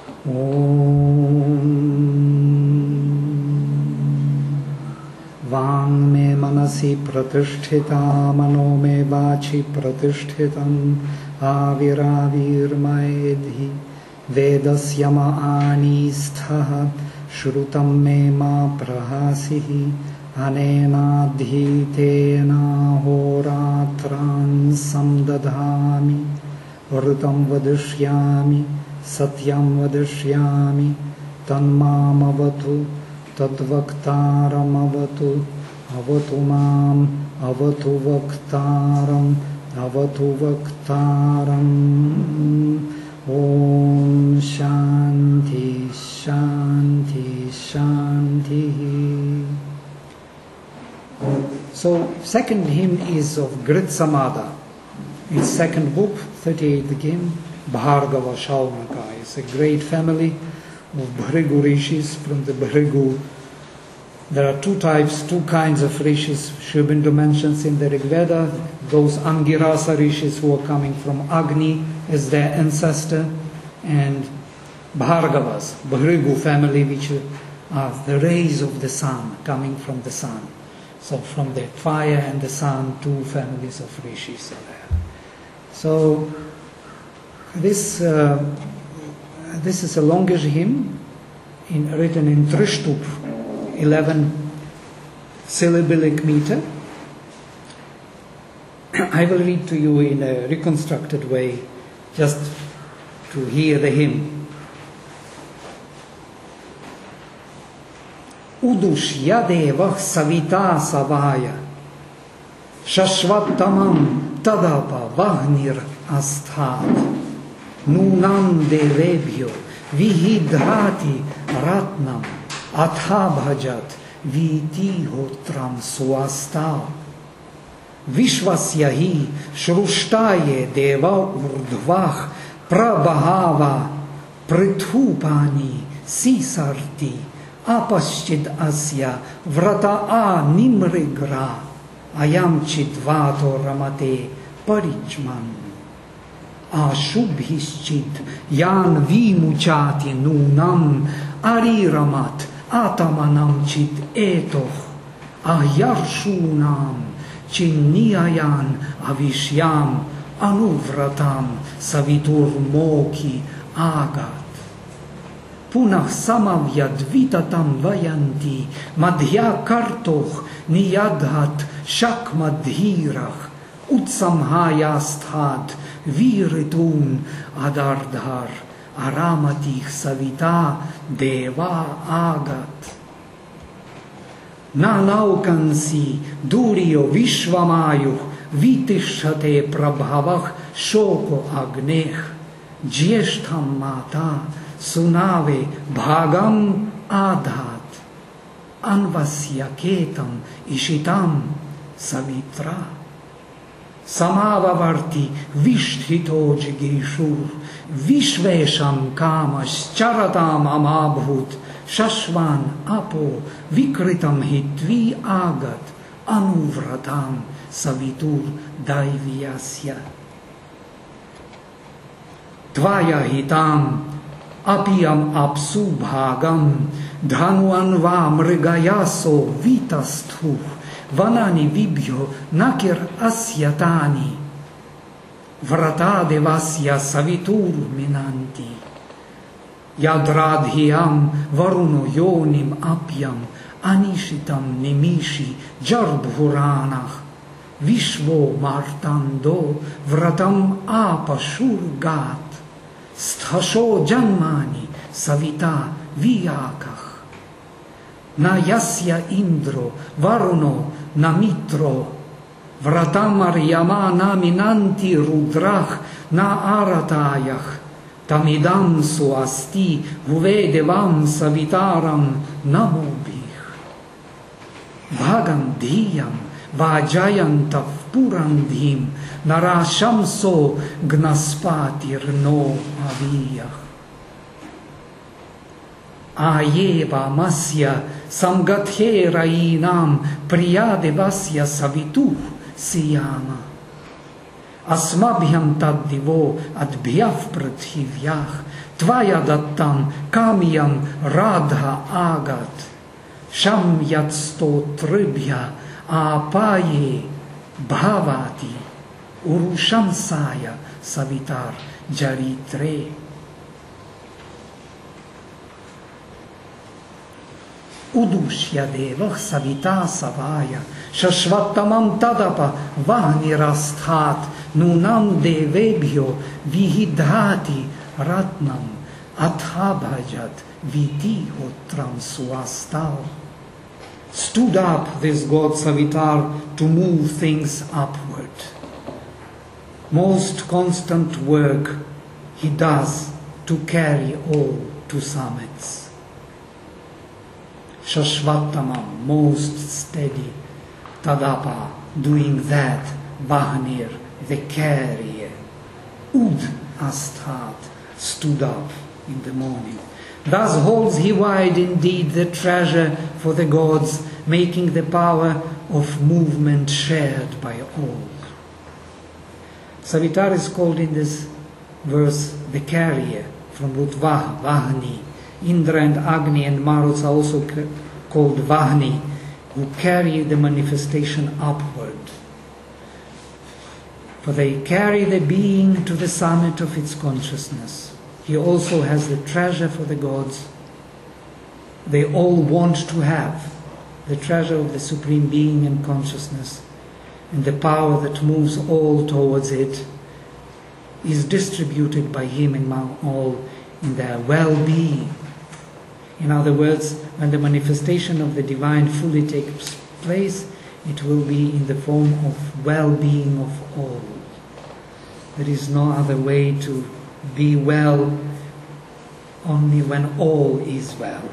वाङ् मे मनसि प्रतिष्ठिता मनो मे वाचि प्रतिष्ठितम् आविराविर्मयेधि वेदस्य माणिस्थः श्रुतं मे मा प्रहासिः अनेनाधीतेनाहोरात्रान् संदधामि ऋतं वदिष्यामि सत्यं वदिष्यामि तन्मामवतु तद्वक्तारमवतु अवतु माम् अवतु वक्तारम् अवतु वक्तारम् ॐ शान्ति शान्ति शान्तिः. So second hymn is of Grit Samada. Its second book, 38th hymn, Bhargava Shaunaka. It's a great family of Bhrigu rishis from the Bhrigu. There are two kinds of rishis. Sri Aurobindo mentions in the Rig Veda, those Angirasa rishis who are coming from Agni as their ancestor, and Bhargavas, Bhrigu family, which are the rays of the sun, coming from the sun. So from the fire and the sun, two families of rishis are there. So this is a longish hymn written in Trishtup, 11 syllabic meter. I will read to you in a reconstructed way, just to hear the hymn. Udush yadevah savita savaya shashvattamam tadapa vahnir asthat nunam devebhyo vihidhati ratnam atha bhajat vitihotram swasta vishvasyahi shrushtaye deva urdhvah prabhava prithupani sisarti apaschid asya vrata a nimrigra ayam chidvato ramate parichman ashubhischid yan vimuchati nunam ariramat atamanam chit etoh ahyarshunam chinniayan avishyam anuvratam savitur moki agat Punah samavyadvitatam vayanti madhya kartoh niyadhat shakmadhirah utsamhayasthat viritun adardhar aramatih savita deva agat nanaukansi duriyo vishvamayuh vitishate prabhavah shoko agneh jyeshtham mata Sunave bhagam adhat anvasya ketam ishitam savitra samavavarti vishtito jigeshur vishvesham kamas charatam amabhut shashvan apo vikritam hitvi agat anuvratam savitur daiviyasya tvaya hitam apiyam apsu bhagam dhanuan va mrigayaso vitasthu vanani vibhyo nakir asyatani vrata devasya savitur minanti yadradhyam varuno yonim apyam anishitam nimishi jarbhuranah vishvo martando vratam apashurgat Sthasho janmani savita viyakah na yasya indro varuno namitro vratamar yama naminanti rudrah na aratayah tamidam suasti huvedevam savitaram namobih bhagam dhiyam vajayantav purandhim narashamso gnaspatir no aviyah ayeva masya samgathe rainam priyadevasya savitu siyama Asmabhyam tad divo adbhyav prathivyah tvaya dattam kamyam radha agat sham yat stotribhya apaye bhavati urushamsaya savitar jaritre. Udushya devah savita savaya shashvatamam tadapa vahnirasthat nunam devebhyo vihidhati ratnam athabhajat vitihotram swastal. Stood up this god Savitar to move things upward. Most constant work he does to carry all to summits. Shashvatamam, most steady. Tadapa, doing that. Vahnir, the carrier. Ud asthat, stood up in the morning. Thus holds he wide indeed the treasure for the gods, making the power of movement shared by all. Savitar is called in this verse the carrier, from root vah, vahni. Indra and Agni and Maruts are also called Vahni, who carry the manifestation upward. For they carry the being to the summit of its consciousness. He also has the treasure for the gods. They all want to have the treasure of the Supreme Being and consciousness, and the power that moves all towards it is distributed by him among all in their well-being. In other words, when the manifestation of the divine fully takes place, it will be in the form of well-being of all. There is no other way to be well, only when all is well.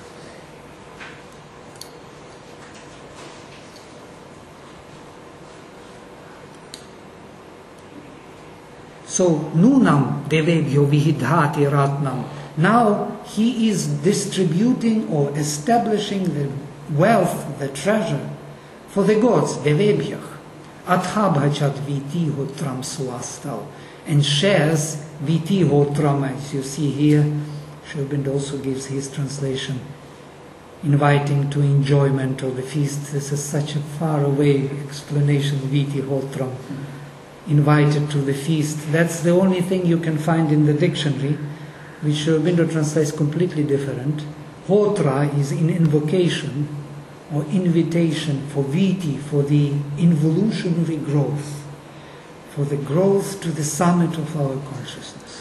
So, nunam devebhyo vihidhati ratnam. Now he is distributing or establishing the wealth, the treasure, for the gods, devebhyah. Athabhajat vitihotram swastal, and shares vitihotram, as you see here. Sri Aurobindo also gives his translation, inviting to enjoyment of the feast. This is such a far away explanation, vitihotram, invited to the feast. That's the only thing you can find in the dictionary, which Sri Aurobindo translates completely different. Hotra is in invocation or invitation for viti, for the involutionary growth, for the growth to the summit of our consciousness.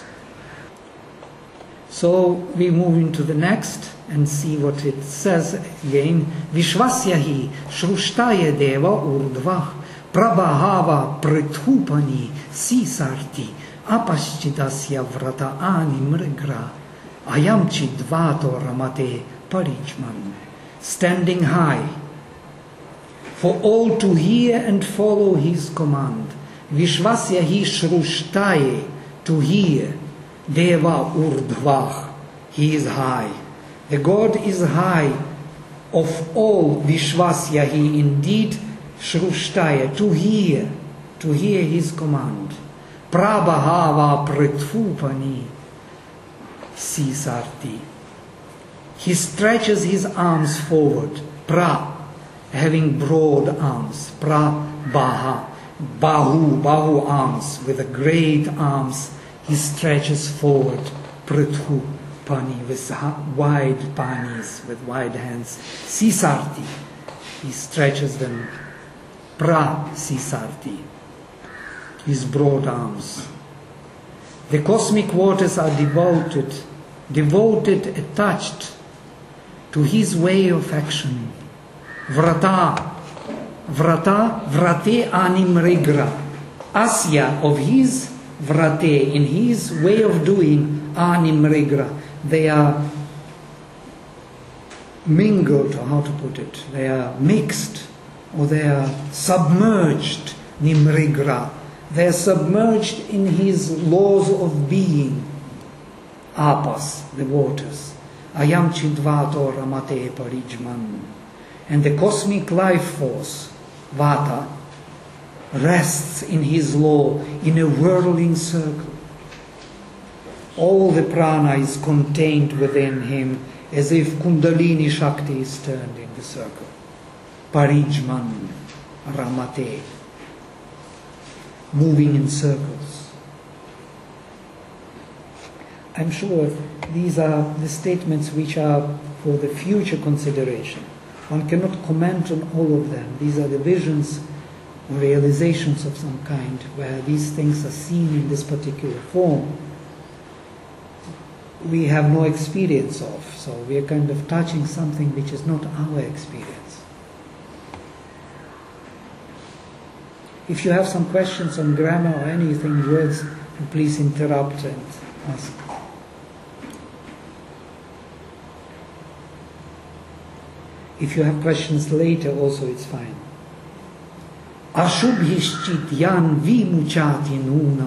So we move into the next and see what it says again. Vishvasyahi shrushtaye deva urdvah prabhava prithupani sisarti apaschidasya vrata ani mrigra ayam chidvato ramate parijman. Standing high, for all to hear and follow his command. Vishvasya hi shrushtaye, to hear. Deva urdvah, he is high. The God is high of all. Vishvasya hi, indeed, shrushtaye, to hear his command. Prabhava prithupani sisarti. He stretches his arms forward. Pra, having broad arms. Prabhaha, bahu arms, with the great arms. He stretches forward. Prithu pani, with wide panis, with wide hands. Sisarti, he stretches them. Pra sisarti, his broad arms. The cosmic waters are devoted, attached to his way of action. Vrate animrigra. Asya, of his, vrate, in his way of doing, animrigra. They are mingled, or how to put it, they are mixed, or they are submerged, nimrigra. They are submerged in his laws of being, apas, the waters. Ayam chidvato ramate parijman. And the cosmic life force, vata, rests in his law in a whirling circle. All the prana is contained within him as if Kundalini Shakti is turned in the circle. Parijman Ramate, moving in circles. I'm sure these are the statements which are for the future consideration. One cannot comment on all of them. These are the visions, realizations of some kind, where these things are seen in this particular form. We have no experience of, so we are kind of touching something which is not our experience. If you have some questions on grammar or anything, words, please interrupt and ask. If you have questions later also, it's fine. Ashubhishchit yan vimuchati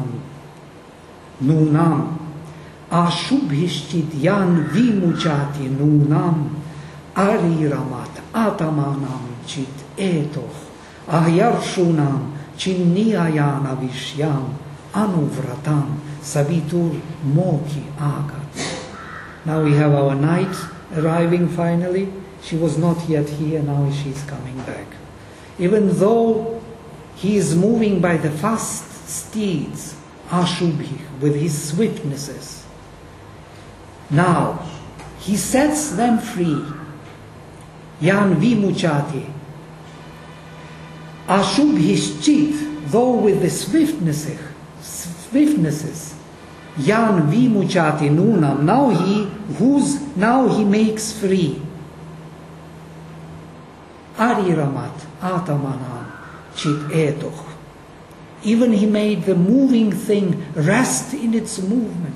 nunam. Ashubhishchit yan vimuchati nunam. Ariramat atamanam chit etoch. Ahyarshunam chinniyayana vishyam anuvratam savitur moki agat. Now we have our knight arriving finally. She was not yet here, now she is coming back. Even though he is moving by the fast steeds, Ashubhi, with his swiftnesses, now he sets them free. Yan vimuchati. Ashubhischit, though with the swiftnesses, Yan vimuchati nunam, now he makes free. Ariramat atamanam chit etoch. Even he made the moving thing rest in its movement.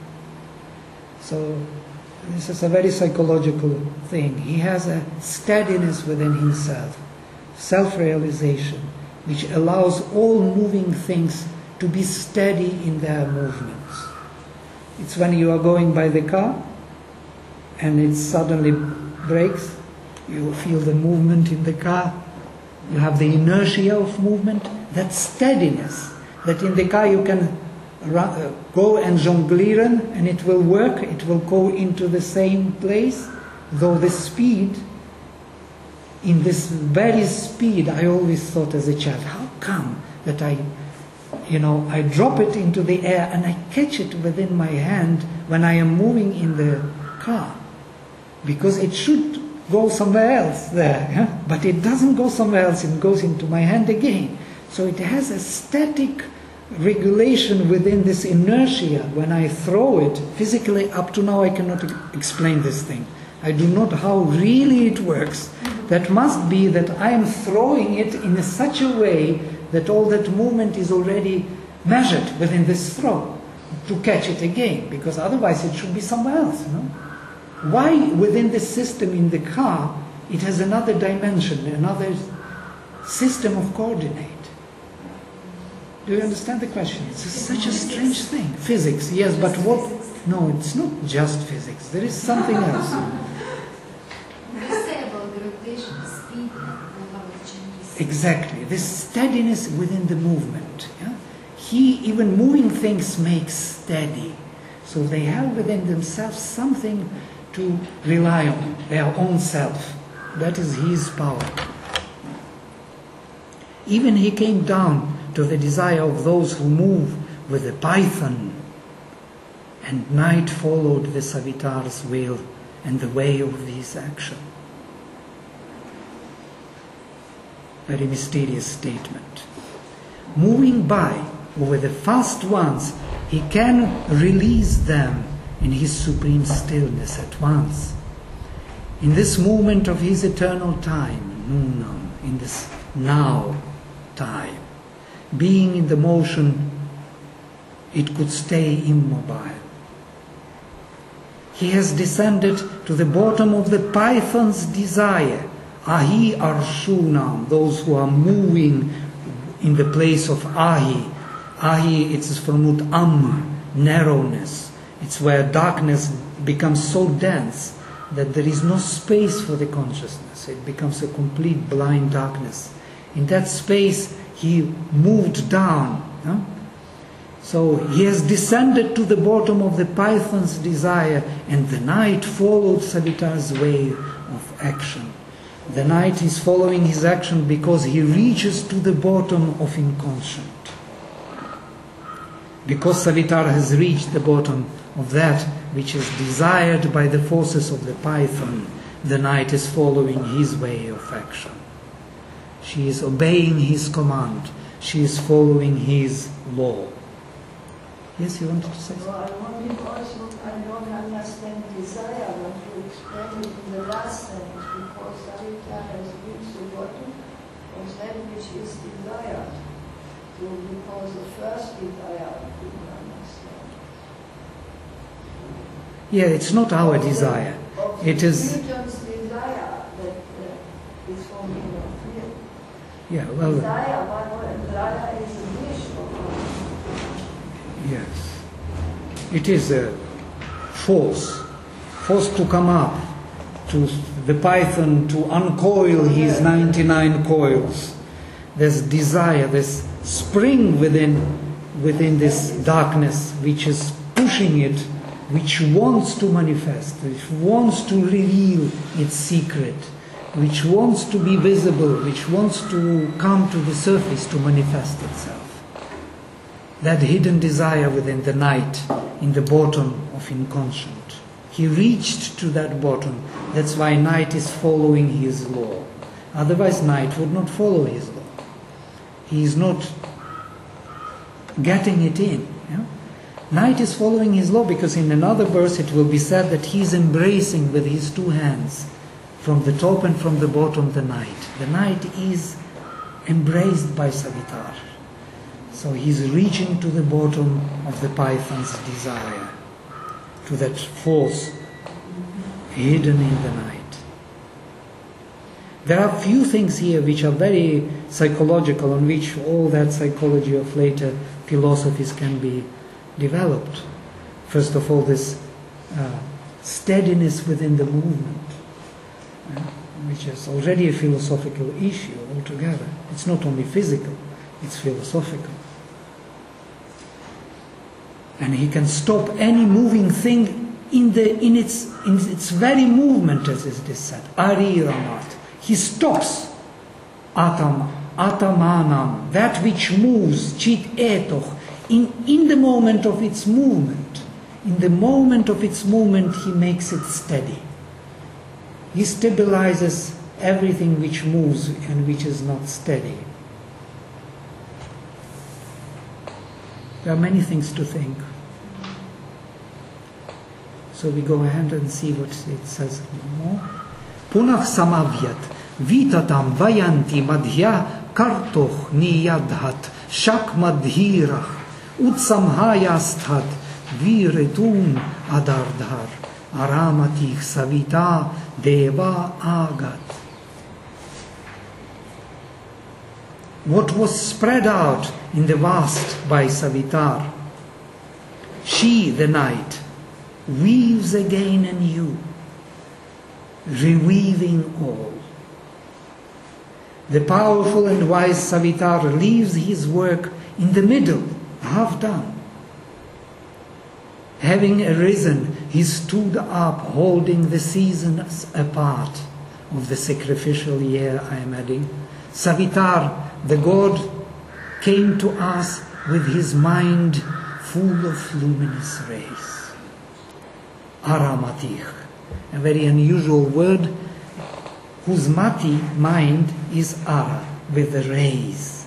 So this is a very psychological thing. He has a steadiness within himself, self-realization, which allows all moving things to be steady in their movements. It's when you are going by the car and it suddenly brakes, you feel the movement in the car, you have the inertia of movement, that steadiness, that in the car you can go and jonglieren and it will work, it will go into the same place, though the speed, in this very speed, I always thought as a child, how come that I drop it into the air and I catch it within my hand when I am moving in the car? Because it should go somewhere else there, but it doesn't go somewhere else, it goes into my hand again. So it has a static regulation within this inertia. When I throw it, physically up to now I cannot explain this thing. I do not know how really it works. That must be that I am throwing it in such a way that all that movement is already measured within this throw to catch it again, because otherwise it should be somewhere else. Why within this system in the car it has another dimension, another system of coordinate? Do you understand the question? It's such a strange thing. Physics, yes, but what? No, it's not just physics. There is something else. Exactly. This steadiness within the movement. Yeah? Even moving things makes steady. So they have within themselves something to rely on, their own self. That is his power. Even he came down to the desire of those who move with the python. And night followed the Savitar's will and the way of his action. Very mysterious statement. Moving by over the fast ones, he can release them in his supreme stillness at once. In this moment of his eternal time, Nunam, in this now time, being in the motion, it could stay immobile. He has descended to the bottom of the python's desire. Ahi Arshunam, those who are moving in the place of Ahi. Ahi, it's from Am, narrowness. It's where darkness becomes so dense that there is no space for the consciousness. It becomes a complete blind darkness. In that space, he moved down. So he has descended to the bottom of the python's desire, and the night followed Savitar's way of action. The night is following his action because he reaches to the bottom of inconscient. Because Savitar has reached the bottom of that which is desired by the forces of the python, the night is following his way of action. She is obeying his command. She is following his law. Yes, you wanted to say something? No, I wanted also, I don't understand desire when you explain it in the last sentence, because Savitar has reached the bottom of that which is desired. So because the first desire I couldn't understand. Yeah, it's not our desire. It is. Newton's desire that is for me not real. Yeah, well. Desire, but desire is a wish of ours. Yes. It is a force to come up, to the python to uncoil his 99 coils. There's desire, there's spring within this darkness which is pushing it, which wants to manifest, which wants to reveal its secret, which wants to be visible, which wants to come to the surface to manifest itself. That hidden desire within the night, in the bottom of inconscient. He reached to that bottom. That's why night is following his law. Otherwise night would not follow his law. He is not getting it in. Yeah? Night is following his law because in another verse it will be said that he is embracing with his two hands from the top and from the bottom the night. The night is embraced by Savitar. So he's reaching to the bottom of the python's desire, to that force hidden in the night. There are few things here which are very psychological, on which all that psychology of later philosophies can be developed. First of all, this steadiness within the movement, which is already a philosophical issue altogether. It's not only physical, it's philosophical. And he can stop any moving thing in its very movement, as it is said. Ariramat. He stops. Atamanam. That which moves. Chit etoch. In the moment of its movement. In the moment of its movement, he makes it steady. He stabilizes everything which moves and which is not steady. There are many things to think. So we go ahead and see what it says more. Punach samavyat vitatam vayanti madhya kartoch niyadhat shak madhirach utsamhayasthat viretun adardhar aramatich savita deva agat. What was spread out in the vast by Savitar, she, the night, weaves again anew, reweaving all. The powerful and wise Savitar leaves his work in the middle, half done. Having arisen, he stood up, holding the seasons apart of the sacrificial year, I am adding. Savitar, the god, came to us with his mind full of luminous rays. Aramatich, a very unusual word, whose mati, mind, is ara, with the rays.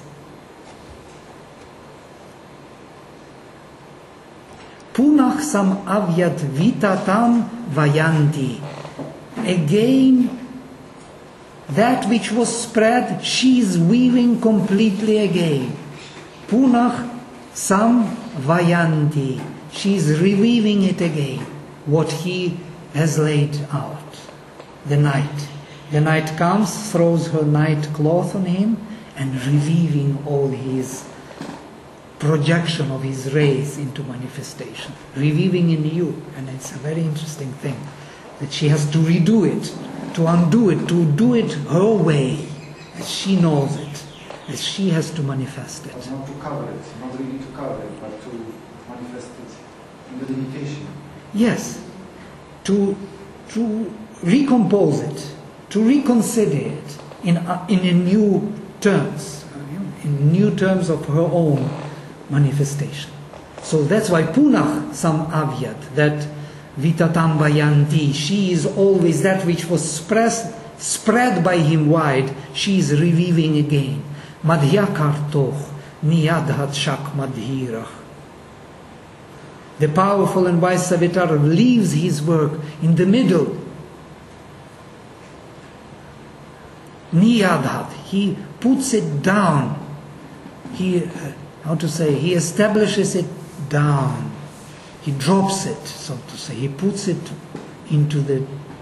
Punach sam avyat vitatam vayanti. Again, that which was spread, she is weaving completely again. Punach sam vayanti. She is reweaving it again. What he has laid out. The night. The night comes, throws her night cloth on him, and reweaving all his projection of his rays into manifestation. Reweaving anew. And it's a very interesting thing. That she has to redo it, to undo it, to do it her way, as she knows it. She has to manifest it. But not to cover it, not really to cover it, but to manifest it in the limitation. Yes, to recompose it, to reconsider it in a new terms, in new terms of her own manifestation. So that's why Punah Sam Avyat, that Vitatamba Yanti, she is always that which was spread by him wide, she is reviving again. Madhyakartoch niyadhat shak madhirach. The powerful and wise Savitar leaves his work in the middle. Niyadhat, he puts it down. He establishes it down. He drops it, so to say. He puts it into the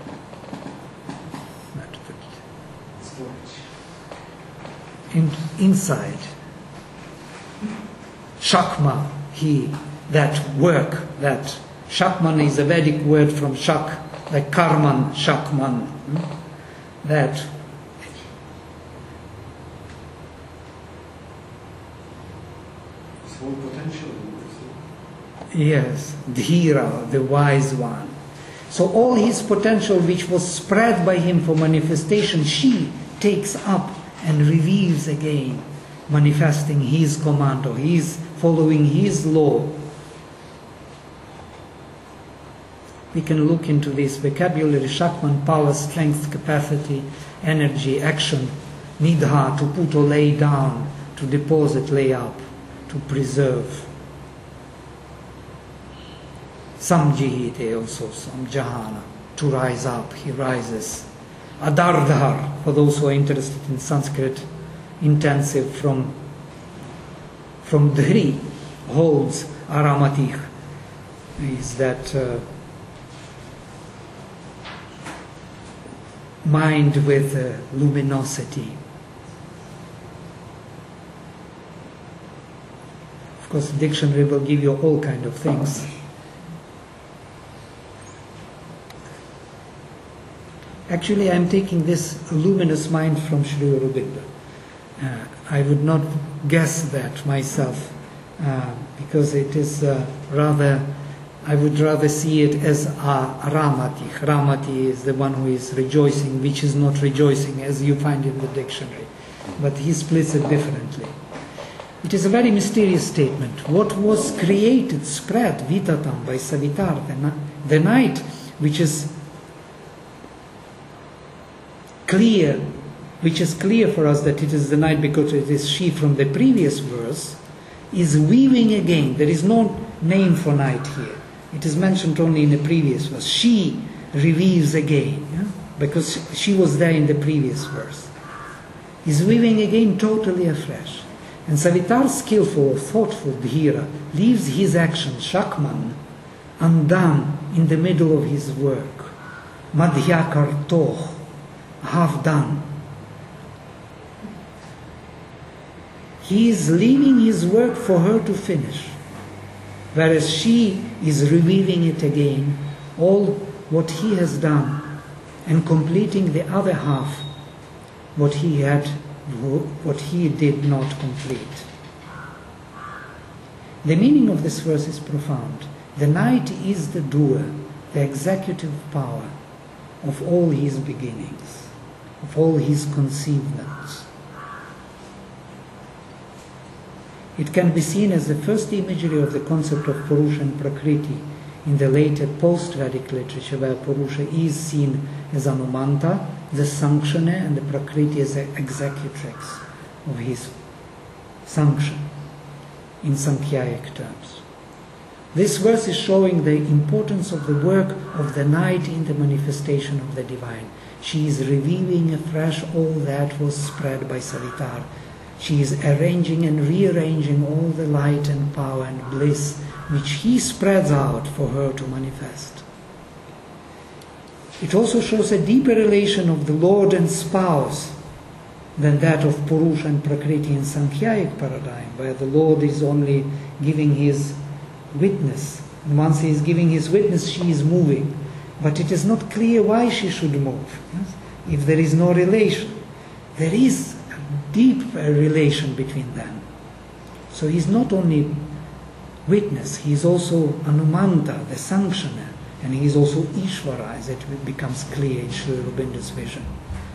inside. Shakma, that work, that Shakman is a Vedic word from Shak, like Karman, Shakman. That his whole potential. Yes, Dhira, the wise one. So all his potential which was spread by him for manifestation, she takes up and reveals again, manifesting his command, or his following his law. We can look into this vocabulary: Shakman, power, strength, capacity, energy, action, nidha, to put or lay down, to deposit, lay up, to preserve. Samjihite, also Samjahana, to rise up, he rises. Adardhar, for those who are interested in Sanskrit, intensive from Dhri, holds Aramatich, is that mind with luminosity. Of course, the dictionary will give you all kind of things. Actually, I am taking this luminous mind from Sri Aurobindo. I would not guess that myself, because it is I would rather see it as Ramati. Ramati is the one who is rejoicing, which is not rejoicing, as you find in the dictionary. But he splits it differently. It is a very mysterious statement. What was created, spread, Vitatam, by Savitar, the night, which is clear for us that it is the night because it is she from the previous verse, is weaving again. There is no name for night here. It is mentioned only in the previous verse. She reweaves again, because she was there in the previous verse. Is weaving again totally afresh. And Savitar, skillful or thoughtful Dhira, leaves his action, Shakman, undone in the middle of his work. Madhyakartoch, half done. He is leaving his work for her to finish, whereas she is revealing it again, all what he has done, and completing the other half, what he did not complete. The meaning of this verse is profound. The night is the doer, the executive power of all his beginnings, of all his conceivements. It can be seen as the first imagery of the concept of Purusha and Prakriti in the later post-Vedic literature, where Purusha is seen as Anumanta, the sanctioner, and the Prakriti as the executrix of his sanction in Sankhyayic terms. This verse is showing the importance of the work of the night in the manifestation of the divine. She is revealing afresh all that was spread by Savitar. She is arranging and rearranging all the light and power and bliss which he spreads out for her to manifest. It also shows a deeper relation of the Lord and spouse than that of Purusha and Prakriti in Sankhyayic paradigm, where the Lord is only giving his witness. And once he is giving his witness, she is moving. But it is not clear why she should move, yes? If there is no relation. There is deep relation between them. So he's not only witness, he's also Anumanta, the sanctioner, and he's also Ishvara, as it becomes clear in Sri Aurobindo's vision.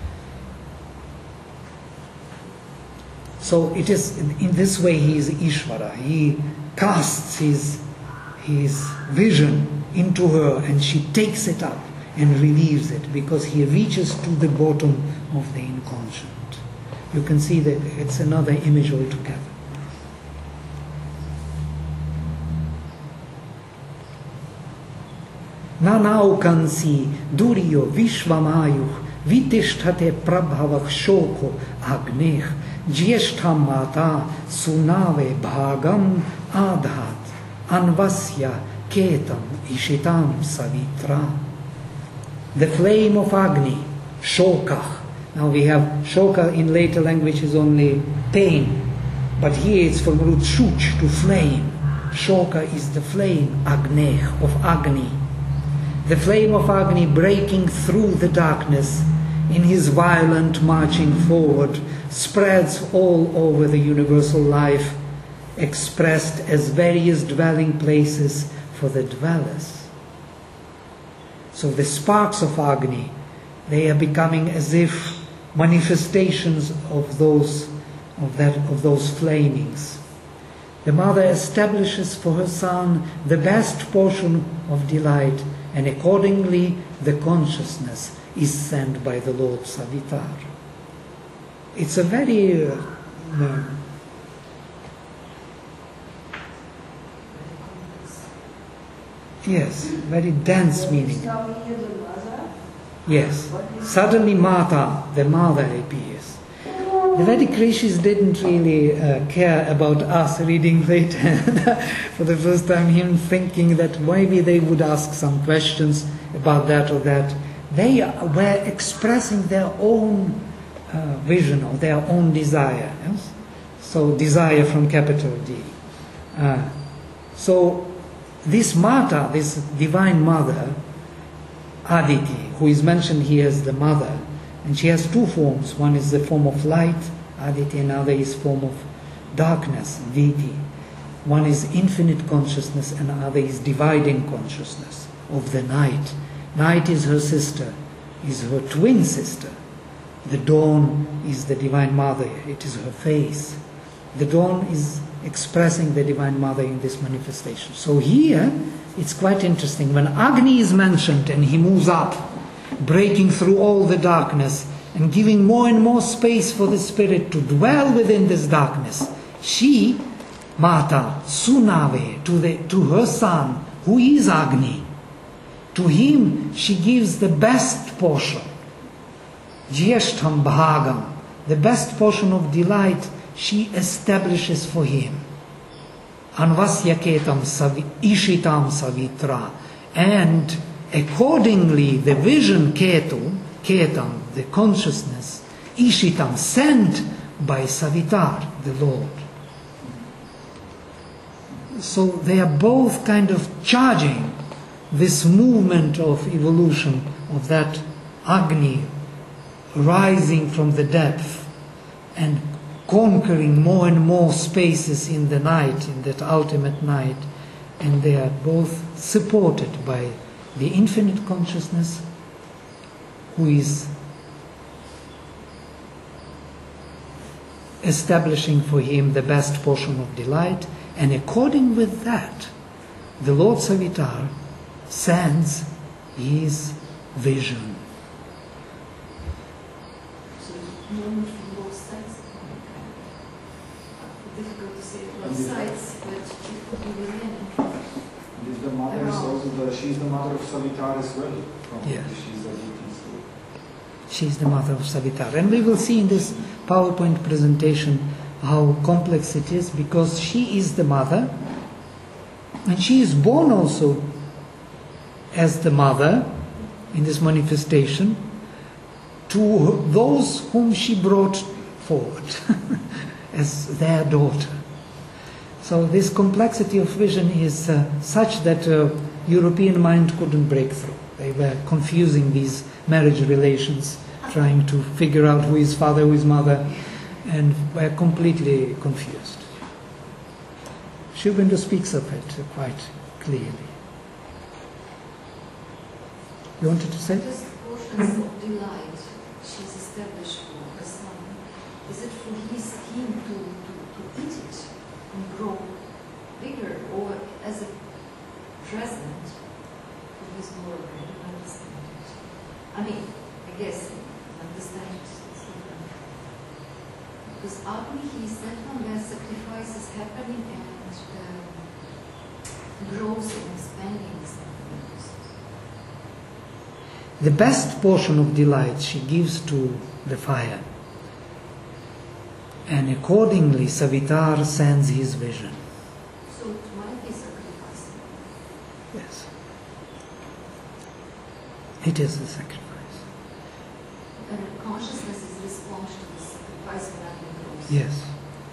So it is in this way he is Ishvara. He casts his vision into her, and she takes it up and relieves it, because he reaches to the bottom of the inconscient. You can see that it's another image altogether. Nanau kansi duriyo vishvamayuh vitishthate prabhavak shoko agneh jyeshtham mata sunave bhagam adhat anvasya ketam ishitam savitra. The flame of Agni, shokah. Now we have shoka in later language is only pain, but here it's from root shuch, to flame. Shoka is the flame, Agneh, of Agni. The flame of Agni breaking through the darkness in his violent marching forward spreads all over the universal life, expressed as various dwelling places for the dwellers. So the sparks of Agni, they are becoming as if manifestations of those flamings. The mother establishes for her son the best portion of delight, and accordingly the consciousness is sent by the Lord Savitar. It's a very very dense meaning. Yes, suddenly Mata, the mother, appears. The Vedic rishis didn't really care about us reading later for the first time, him thinking that maybe they would ask some questions about that or that. They were expressing their own vision or their own desire. Yes? So desire from capital D. So this Mata, this divine mother, Aditi, who is mentioned here as the mother, and she has two forms. One is the form of light, Aditi, and another is form of darkness, Viti. One is infinite consciousness, and another is dividing consciousness of the night. Night is her sister, is her twin sister. The dawn is the Divine Mother, it is her face. The dawn is expressing the Divine Mother in this manifestation. So here, it's quite interesting. When Agni is mentioned and he moves up, breaking through all the darkness and giving more and more space for the spirit to dwell within this darkness, she, Mata, Sunave, to her son, who is Agni, to him she gives the best portion, Jyeshtham Bhagam, the best portion of delight she establishes for him. Anvasya Ketam Ishitam Savitra, and accordingly the vision Ketam, the consciousness, Ishitam, sent by Savitar, the Lord. So they are both kind of charging this movement of evolution of that Agni rising from the depth and conquering more and more spaces in the night, in that ultimate night, and they are both supported by the infinite consciousness, who is establishing for him the best portion of delight, and according with that, the Lord Savitar sends his vision. So movement from both sides. Difficult to say both sides, but it could be within. If the mother is also she's the mother of Savitar as well. Yeah. She's the She's the mother of Savitar. And we will see in this PowerPoint presentation how complex it is, because she is the mother, and she is born also as the mother in this manifestation to those whom she brought forward as their daughter. So this complexity of vision is such that European mind couldn't break through. They were confusing these marriage relations, trying to figure out who is father, who is mother, and were completely confused. Sri Aurobindo speaks of it quite clearly. You wanted to say? Just portions of delight she's established for her son. Is it for him to eat it and grow bigger, or as a present for his glory? I don't understand it. I mean, I guess understand it. Because Agni, he is that one where sacrifice is happening and grows and expanding. The best portion of delight she gives to the fire. And accordingly, Savitar sends his vision. So it might be sacrifice. Yes. It is a sacrifice. And consciousness is response to the sacrifice when Agni grows. Yes.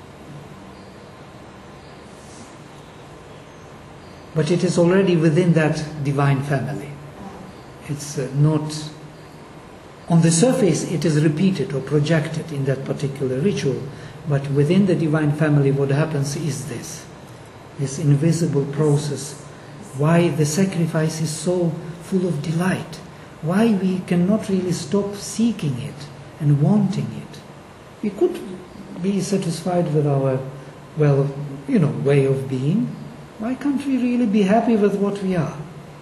But it is already within that divine family. It's not, on the surface it is repeated or projected in that particular ritual, but within the divine family what happens is this invisible process, why the sacrifice is so full of delight, why we cannot really stop seeking it and wanting it. We could be satisfied with our, way of being. Why can't we really be happy with what we are?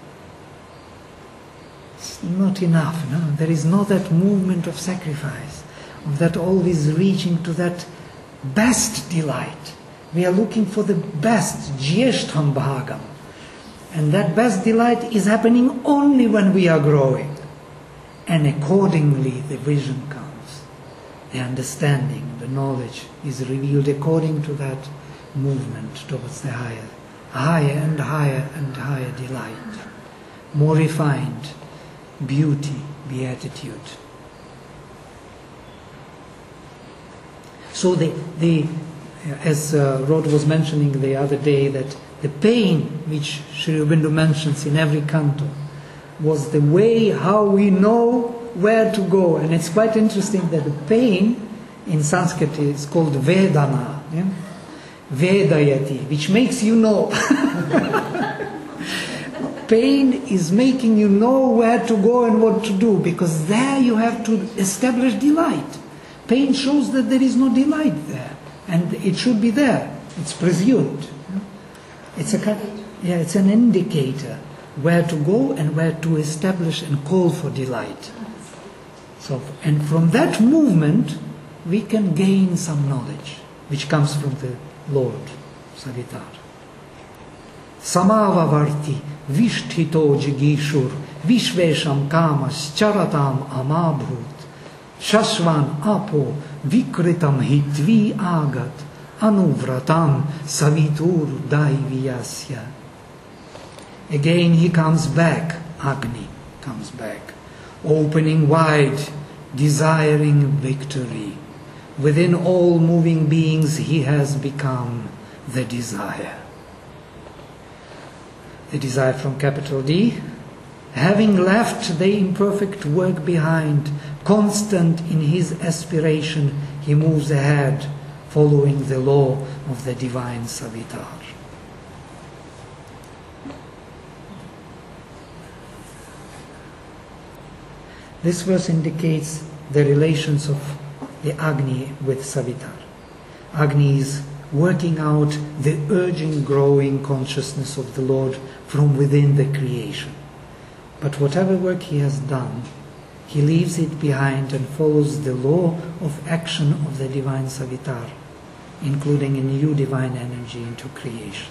It's not enough, no? There is not that movement of sacrifice, of that always reaching to that best delight. We are looking for the best, Jyeshtham Bhagam. And that best delight is happening only when we are growing. And accordingly the vision comes. The understanding, the knowledge is revealed according to that movement towards the higher and higher and higher delight. More refined beauty, beatitude. So as Rod was mentioning the other day, that the pain which Sri Aurobindo mentions in every canto was the way how we know where to go. And it's quite interesting that the pain in Sanskrit is called Vedana, yeah? Vedayati, which makes you know. Pain is making you know where to go and what to do, because there you have to establish delight. Pain shows that there is no delight there, and it should be there. It's presumed. It's an indicator where to go and where to establish and call for delight. So, and from that movement, we can gain some knowledge, which comes from the Lord, Savitar. Samavavarti Vishthito Jigishur Vishvesham Kamas Charatam Amabhut Shashvan Apo Vikritam Hitvi Agat Anuvratam Savitur Daiviyasya. Again he comes back, Agni comes back, opening wide, desiring victory. Within all moving beings he has become the desire. The desire from capital D, having left the imperfect work behind, constant in his aspiration, he moves ahead, following the law of the divine Savitar. This verse indicates the relations of the Agni with Savitar. Agni is working out the urging, growing consciousness of the Lord from within the creation. But whatever work he has done, he leaves it behind and follows the law of action of the divine Savitar, including a new divine energy into creation.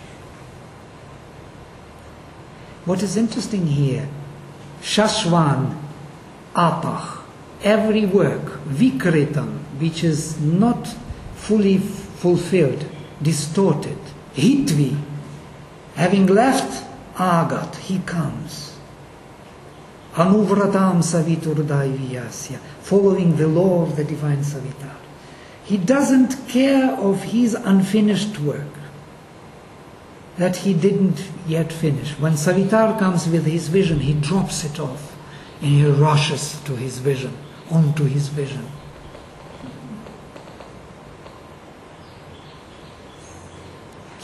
What is interesting here, Shashvan, Apach, every work, Vikritam, which is not fully fulfilled, distorted, Hitvi, having left Agat, he comes. Anuvratam Savitur Daiviyasya, following the law of the divine Savitar. He doesn't care of his unfinished work that he didn't yet finish. When Savitar comes with his vision, he drops it off and he rushes to his vision, onto his vision.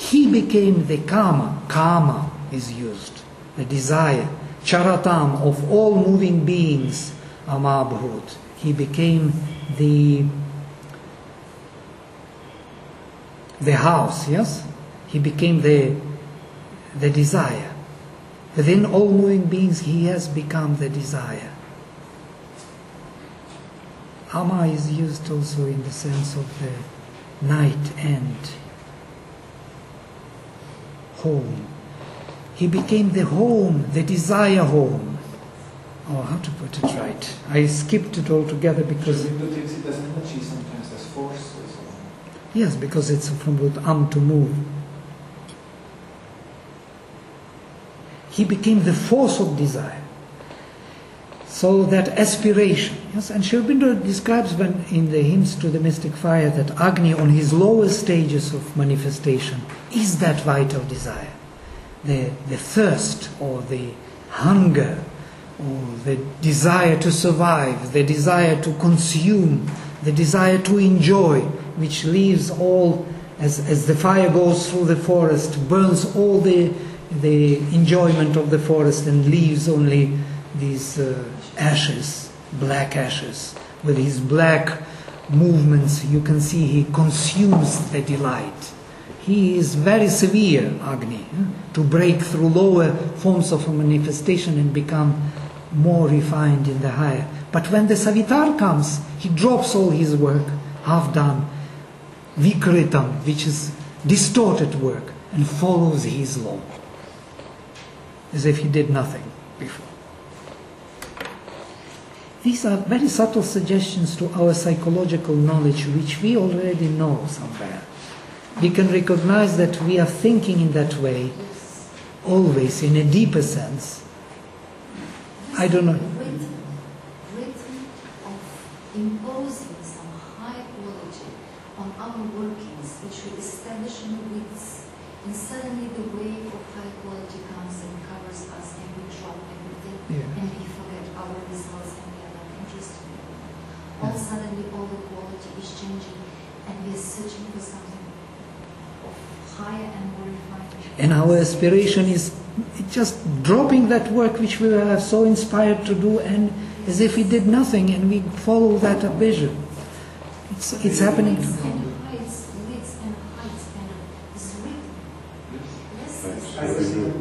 he became the karma. Karma is used, the desire. Charatam, of all moving beings, Amabhut. He became the house, yes? He became the desire. Within all moving beings, he has become the desire. Ama is used also in the sense of the night and home. He became the home, the desire home. Oh, how to put it right? I skipped it altogether because... Hindu takes it as energy, sometimes as force. Yes, because it's from the to move. He became the force of desire. So that aspiration, yes, and Sri Aurobindo describes when in the hymns to the mystic fire that Agni on his lowest stages of manifestation is that vital desire. The thirst or the hunger or the desire to survive, the desire to consume, the desire to enjoy, which leaves all, as the fire goes through the forest, burns all the enjoyment of the forest and leaves only these ashes, black ashes. With his black movements, you can see he consumes the delight. He is very severe, Agni, to break through lower forms of a manifestation and become more refined in the higher. But when the Savitar comes, he drops all his work, half done, Vikritam, which is distorted work, and follows his law, as if he did nothing before. These are very subtle suggestions to our psychological knowledge, which we already know somewhere. We can recognize that we are thinking in that way, always in a deeper sense. I don't know. Rhythm of imposing some high quality on our workings, which we establish in the widths, and suddenly the wave of high quality comes and covers us, and we drop everything, and we forget our results, and we are not interested in it. All suddenly, all the quality is changing, and we are searching for something of higher and more refined. And our aspiration is just dropping that work which we were so inspired to do, and as if we did nothing, and we follow that vision. It's happening. Widths and heights, and this rhythm. Yes.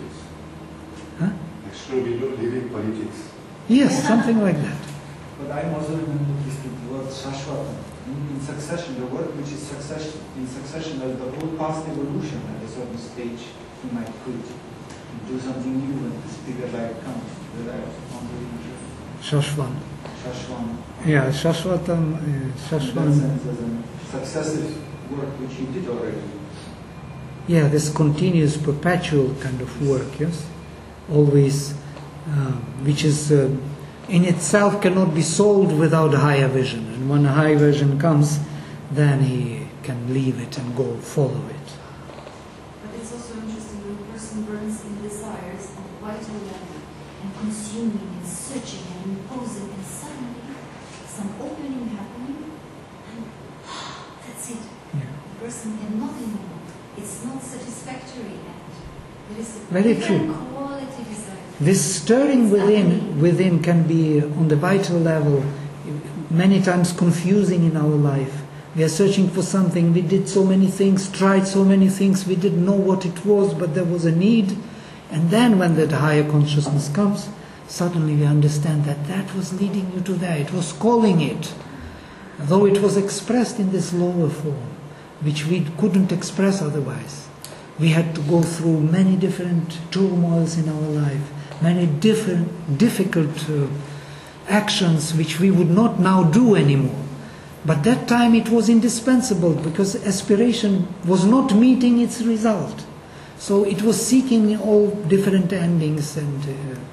Huh? Actually, living politics. Yes, something like that. But I also remember this word Shashwata. In succession, the word which is succession, in succession, that the whole past evolution at a certain stage, he might quit and do something new when this bigger life comes. That I found very interesting. Shashvan. Shashwan. Yeah, Shashwatam. In that Shashvan. sense, as a successive work which he did already. Yeah, this continuous, perpetual kind of work, yes? Always, which is in itself cannot be sold without a higher vision. And when a high vision comes, then he can leave it and go follow it. But it's also interesting when a person burns in desires on a vital level and consuming and searching and imposing, and suddenly some opening happening, and that's it. Yeah. The person cannot anymore. It's not satisfactory, and there is a Very different true. quality desire. This stirring within can be on the vital level many times confusing in our life. We are searching for something, we did so many things, tried so many things, we didn't know what it was, but there was a need. And then when that higher consciousness comes, suddenly we understand that that was leading you to there, it was calling it. Though it was expressed in this lower form, which we couldn't express otherwise. We had to go through many different turmoils in our life, many different difficult actions which we would not now do anymore. But that time it was indispensable because aspiration was not meeting its result. So it was seeking all different endings, and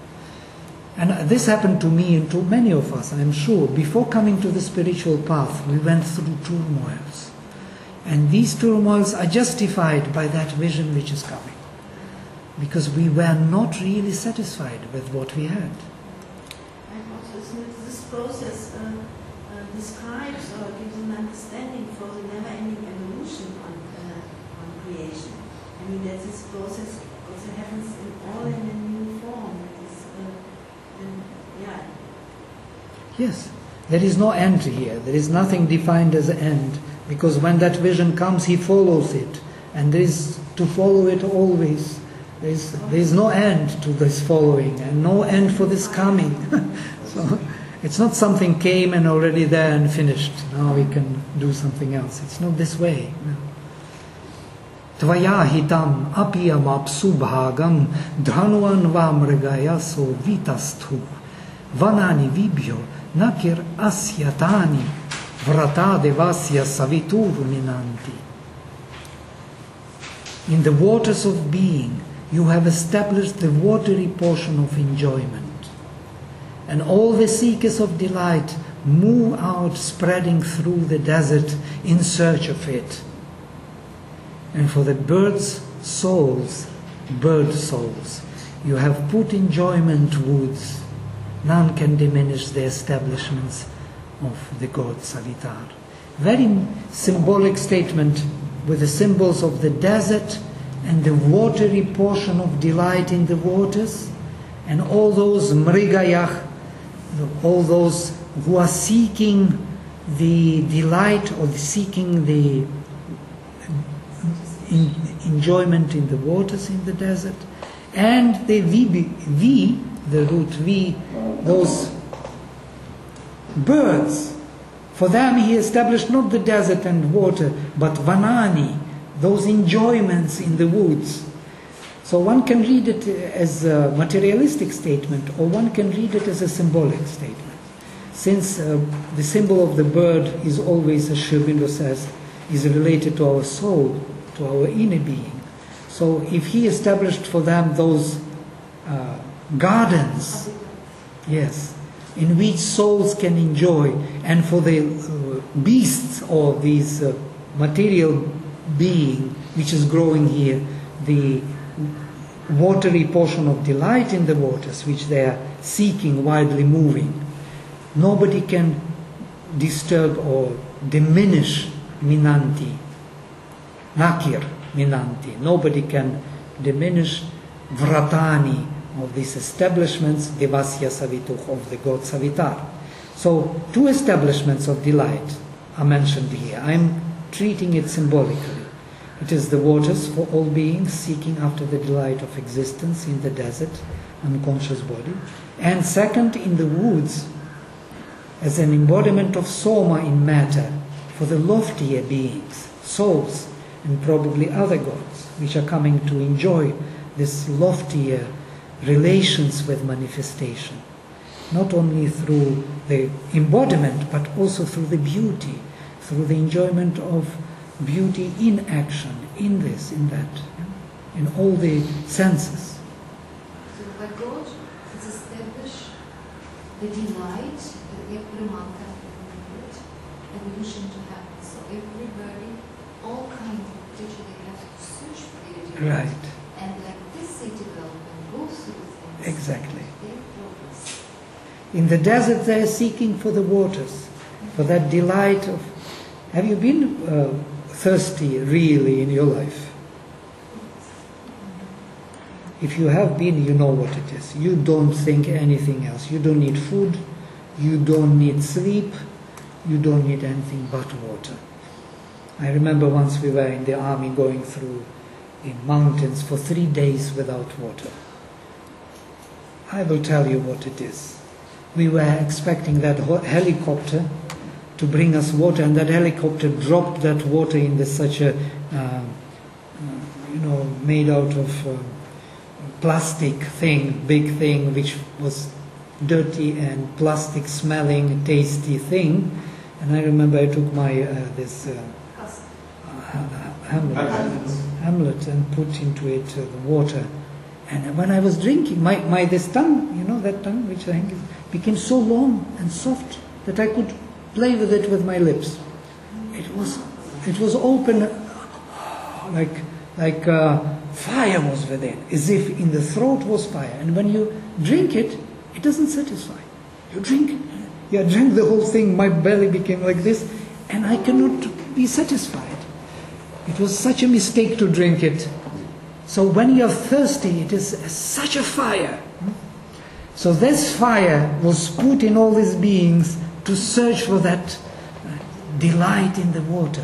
this happened to me and to many of us, I am sure. Before coming to the spiritual path, we went through turmoils. And these turmoils are justified by that vision which is coming. Because we were not really satisfied with what we had. And also this process describes or gives an understanding for the never-ending evolution on creation. I mean, that this process also happens all in a new form. Yeah. Yes, there is no end here. There is nothing defined as an end, because when that vision comes, he follows it, and there is to follow it always. There is no end to this following, and no end for this coming. So it's not something came and already there and finished. Now we can do something else. It's not this way. No. Tvaya hitam apiyam apsu bhagam dhranuan va mrigaya so vitasthu vanani vibhyo nakir asyatani vrata devasya savitur minanti. In the waters of being, you have established the watery portion of enjoyment. And all the seekers of delight move out, spreading through the desert in search of it. And for the bird souls, you have put enjoyment woods. None can diminish the establishments of the god Savitar. Very symbolic statement with the symbols of the desert and the watery portion of delight in the waters, and all those mrigayah, all those who are seeking the delight or seeking the enjoyment in the waters in the desert, and the the root V, those birds. For them he established not the desert and water, but vanani, those enjoyments in the woods. So one can read it as a materialistic statement, or one can read it as a symbolic statement. Since the symbol of the bird is always, as Sri Aurobindo says, is related to our soul, to our inner being. So if he established for them those gardens, yes, in which souls can enjoy, and for the beasts or these material being which is growing here, the watery portion of delight in the waters which they are seeking, widely moving, nobody can disturb or diminish Minanti, Nakir Minanti. Nobody can diminish Vratani of these establishments, Devasya Savituh, of the god Savitar. So two establishments of delight are mentioned here. I am treating it symbolically. It is the waters for all beings seeking after the delight of existence in the desert, unconscious body. And second, in the woods, as an embodiment of Soma in matter, for the loftier beings, souls, and probably other gods, which are coming to enjoy this loftier relations with manifestation. Not only through the embodiment, but also through the beauty, through the enjoyment of beauty in action, in this, in that, in all the senses. So by God, it's established the delight, the Ekramata, evolution to happen. So everybody, all kinds of creatures, they have to search for their delight. Right. And like this, they develop and go through things. Exactly. They progress. In the desert, they are seeking for the waters, for that delight of. Have you been thirsty really in your life? If you have been, you know what it is. You don't think anything else. You don't need food. You don't need sleep. You don't need anything but water. I remember once we were in the army going through the mountains for 3 days without water. I will tell you what it is. We were expecting that helicopter to bring us water, and that helicopter dropped that water in such a, made out of plastic thing, big thing, which was dirty and plastic smelling, tasty thing. And I remember I took my Hamlet and put into it the water. And when I was drinking, this tongue, that tongue which I hang, became so long and soft that I could play with it with my lips. It was open, like fire was within, as if in the throat was fire. And when you drink it, it doesn't satisfy. You drink the whole thing. My belly became like this, and I cannot be satisfied. It was such a mistake to drink it. So when you're thirsty, it is such a fire. So this fire was put in all these beings to search for that delight in the water.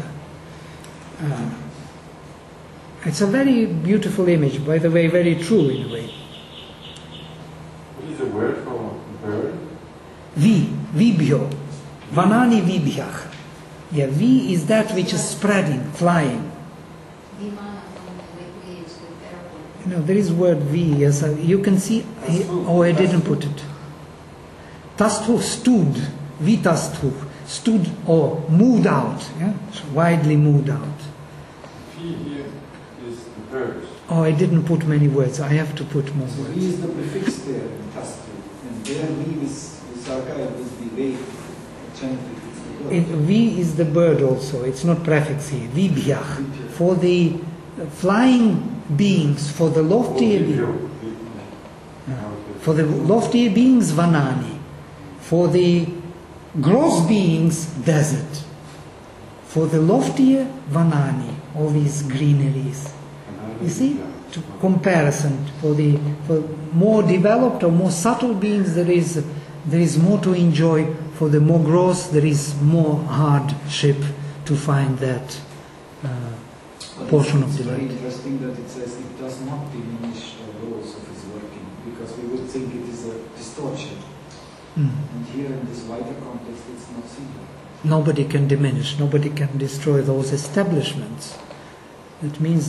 It's a very beautiful image, by the way, very true in a way. What is the word for bird? Vibhyo. Vanani vibhyach. Yeah, V is that which is spreading, flying. Vimana from the bridge, the airport. No, there is word V, yes, you can see, oh, I didn't put it. Tasthu, stood, vitasthu, stood or moved out, yeah? Widely moved out. P here is the bird. Oh, I didn't put many words, I have to put more So words. V is the prefix there in Tastu. And there V is Visarga is the way chanted. V is the bird also, it's not prefix here, vibhyach. For the flying beings, for the loftier beings. For the loftier beings, vanani. For the gross beings, desert. For the loftier, vanani, all these greeneries. You see, to comparison, for more developed or more subtle beings, there is more to enjoy. For the more gross, there is more hardship to find that portion of It's very delight. interesting that it says it does not diminish the laws of his working, because we would think it is a distortion. Mm. And here in this wider context, it's not seen. Nobody can diminish, nobody can destroy those establishments. That means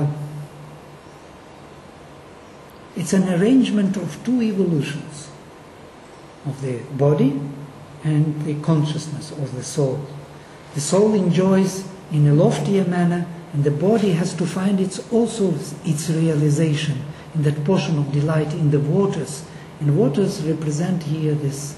it's an arrangement of two evolutions, of the body and the consciousness of the soul. The soul enjoys in a loftier manner, and the body has to find its realization in that portion of delight in the waters. And waters represent here this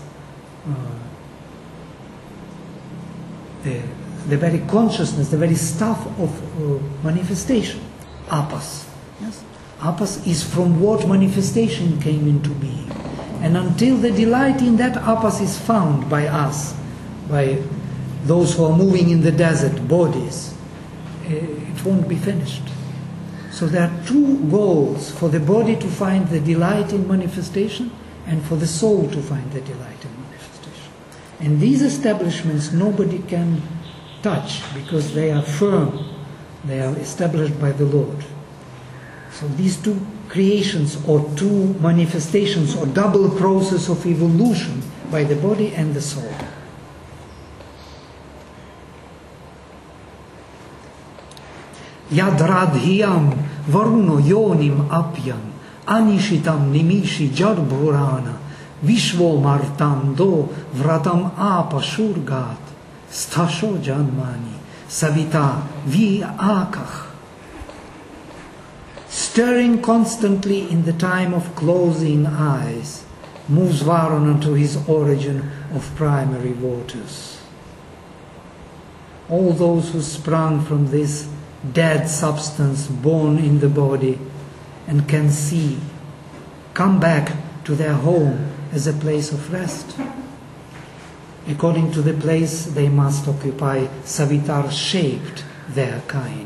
the very consciousness, the very stuff of manifestation, apas. Yes? Apas is from what manifestation came into being. And until the delight in that apas is found by us, by those who are moving in the desert, bodies, it won't be finished. So there are two goals: for the body to find the delight in manifestation, and for the soul to find the delight in manifestation. And these establishments nobody can touch, because they are firm, they are established by the Lord. So these two creations, or two manifestations, or double process of evolution by the body and the soul. Yadradhyam varuno yonim apyam anishitam nimishi jarbhurana vishvo martam do vratam apa shurgat stasho janmani savita vi akach. Stirring constantly in the time of closing eyes, moves Varuna to his origin of primary waters. All those who sprung from this dead substance born in the body and can see, come back to their home as a place of rest. According to the place they must occupy, Savitar shaped their kind.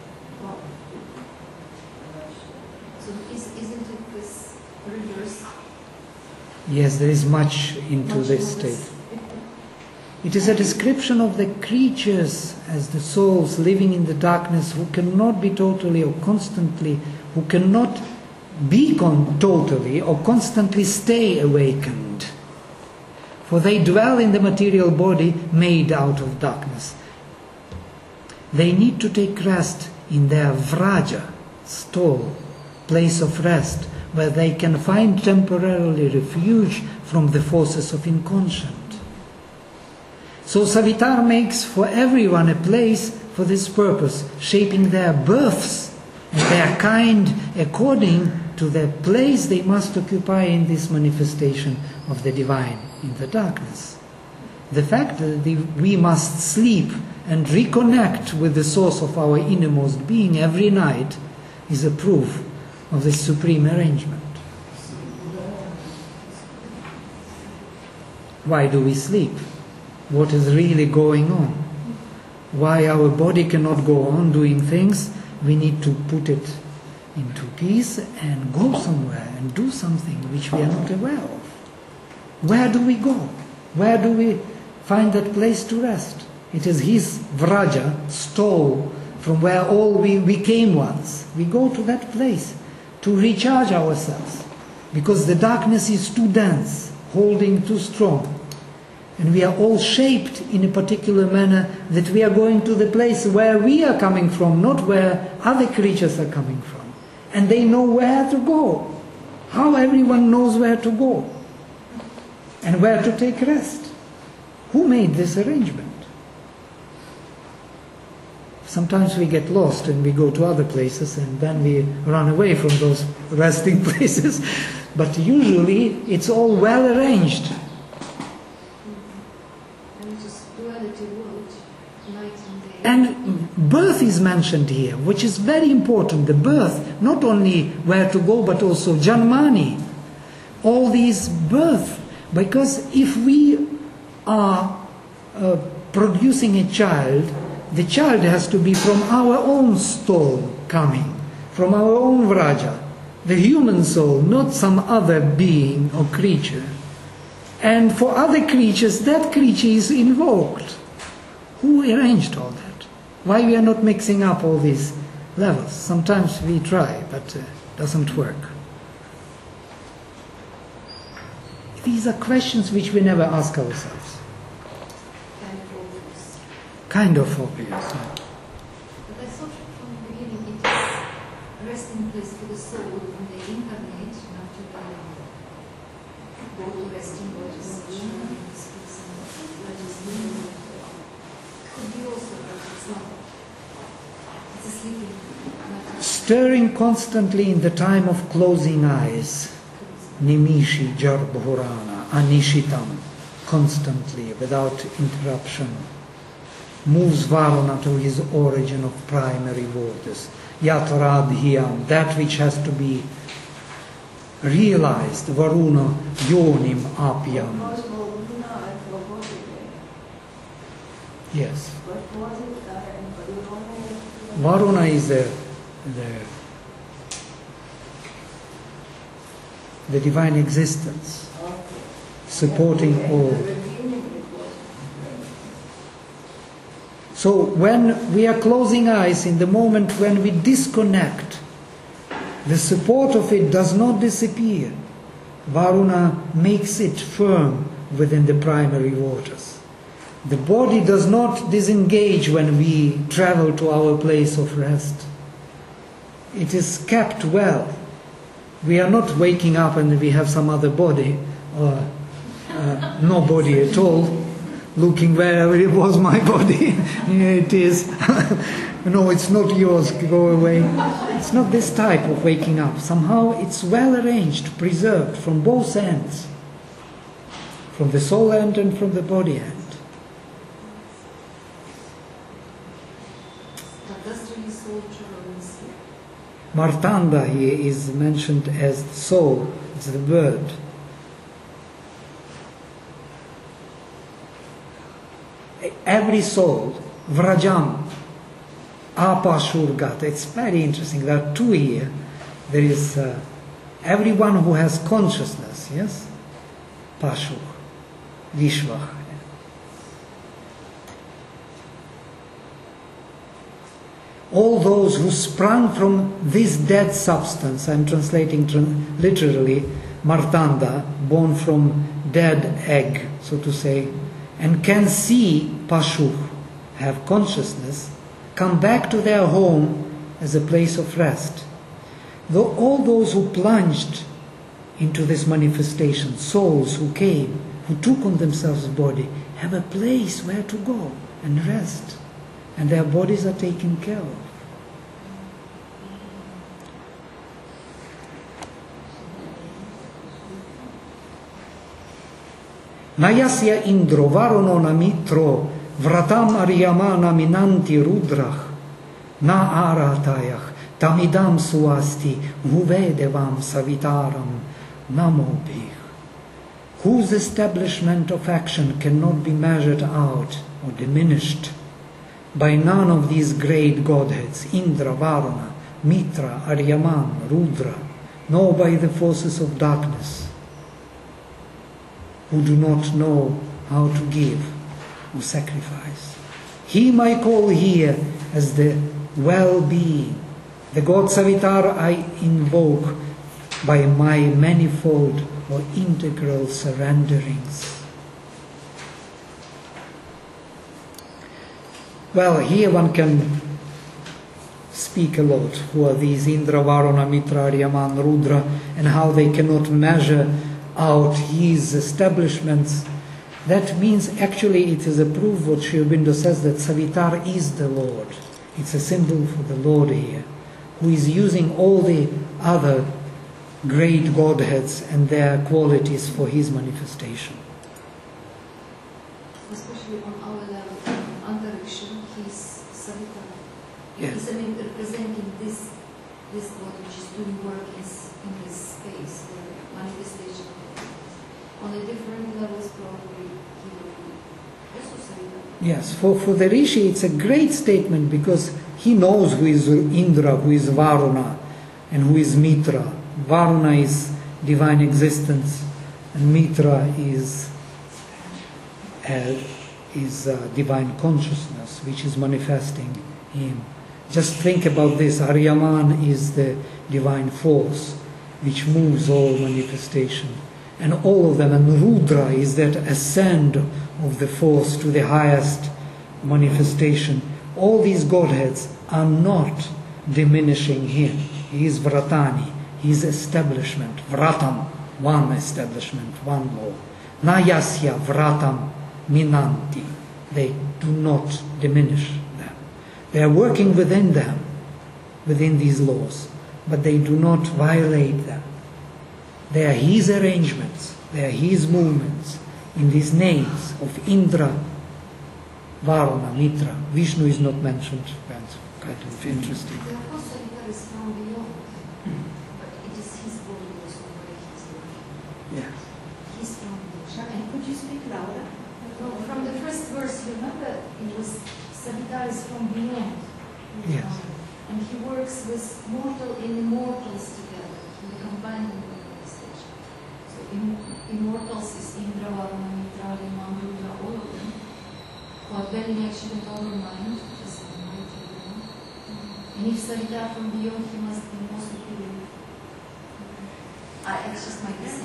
So isn't it this reverse? Yes, there is much into this state. It is a description of the creatures as the souls living in the darkness, who cannot be totally or constantly, who cannot be totally or constantly stay awakened. For they dwell in the material body made out of darkness. They need to take rest in their vraja, stall, place of rest, where they can find temporarily refuge from the forces of inconscient. So Savitar makes for everyone a place for this purpose, shaping their births and their kind according to the place they must occupy in this manifestation of the divine in the darkness. The fact that we must sleep and reconnect with the source of our innermost being every night is a proof of this supreme arrangement. Why do we sleep? What is really going on? Why our body cannot go on doing things? We need to put it into peace and go somewhere and do something which we are not aware of. Where do we go? Where do we find that place to rest? It is his Vraja, stole, from where all we came once. We go to that place to recharge ourselves, because the darkness is too dense, holding too strong. And we are all shaped in a particular manner that we are going to the place where we are coming from, not where other creatures are coming from. And they know where to go. How everyone knows where to go and where to take rest. Who made this arrangement? Sometimes we get lost and we go to other places and then we run away from those resting places. But usually it's all well arranged. And birth is mentioned here, which is very important. The birth, not only where to go, but also Janmani. All these birth. Because if we are producing a child, the child has to be from our own soul coming, from our own Vraja, the human soul, not some other being or creature. And for other creatures, that creature is invoked. Who arranged all that? Why we are not mixing up all these levels? Sometimes we try, but it doesn't work. These are questions which we never ask ourselves. Kind of obvious. But I thought from the beginning it is a resting place for the soul when they incarnate, not to go to resting bodies, could be also, but it's not. It's a sleeping matter. Stirring constantly in the time of closing eyes. Nimishi Jarbhurana, Anishitam, constantly, without interruption, moves Varuna to his origin of primary waters. Yatradhyam, that which has to be realized, Varuna Yonim Apyam. I forgot it. Yes. What was it? Varuna is the divine existence, supporting all. So when we are closing eyes, in the moment when we disconnect, the support of it does not disappear. Varuna makes it firm within the primary waters. The body does not disengage when we travel to our place of rest. It is kept well. We are not waking up and we have some other body, or no body at all, looking wherever it was my body. It is. No, it's not yours, go away. It's not this type of waking up. Somehow it's well arranged, preserved from both ends. From the soul end and from the body end. Martanda here is mentioned as soul, it's the bird. Every soul, Vrajam, Apashurgata, it's very interesting. There are two here. There is everyone who has consciousness, yes? Pashur, Vishvah. All those who sprung from this dead substance, I'm translating literally, Martanda, born from dead egg, so to say, and can see Pashuh, have consciousness, come back to their home as a place of rest. Though all those who plunged into this manifestation, souls who came, who took on themselves a body, have a place where to go and rest. And their bodies are taken care of. Nayasya Indro Varuno Namitro Vratam Aryamana Minanti Rudrach Na Aratayach Tamidam Suasti Huvedevam Savitaram Namobih, whose establishment of action cannot be measured out or diminished by none of these great godheads, Indra, Varuna, Mitra, Aryaman, Rudra, nor by the forces of darkness, who do not know how to give or sacrifice. Him I call here as the well-being. The God Savitar I invoke by my manifold or integral surrenderings. Well, here one can speak a lot. Who are these Indra, Varuna, Mitra, Aryaman, Rudra, and how they cannot measure out his establishments. That means actually it is a proof what Sri Aurobindo says, that Savitar is the Lord. It's a symbol for the Lord here, who is using all the other great Godheads and their qualities for his manifestation. Especially on our level, Antariksha, he's Savitar. Yes. He's representing this God which is doing work in this space, the manifestation of it. On the different levels, probably he will be also Savitar. Yes, for the Rishi it's a great statement, because he knows who is Indra, who is Varuna, and who is Mitra. Varuna is divine existence, and Mitra is divine consciousness, which is manifesting him. Just think about this. Aryaman is the divine force, which moves all manifestation. And all of them, and Rudra is that ascent of the force to the highest manifestation. All these Godheads are not diminishing him. He is Vratani, his establishment. Vratam, one establishment, one law. Nayasya Vratam Minanti. They do not diminish them. They are working within them, within these laws, but they do not violate them. They are his arrangements, they are his movements in these names of Indra, Varuna, Mitra. Vishnu is not mentioned. That's kind of interesting. Therefore, Savitar is from beyond, but it is his body also where he's working. Yeah. He's from beyond. And could you speak louder? No, from the first verse, you remember, it was Savitar is from beyond. Yes. And he works with mortal and immortals together. He combines the manifestation. So immortals is Indra, Varuna, Mitra, Aryaman, Rudra, all of them, who are dwelling actually in our mind, just mighty beyond. And if Savitar from beyond, he must be more superior. It's just my guess.